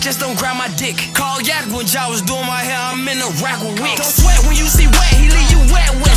just don't grab my dick. Call Yak when y'all was doing my hair, I'm in a rack with wicks. Don't sweat when you see wet, he leave you wet.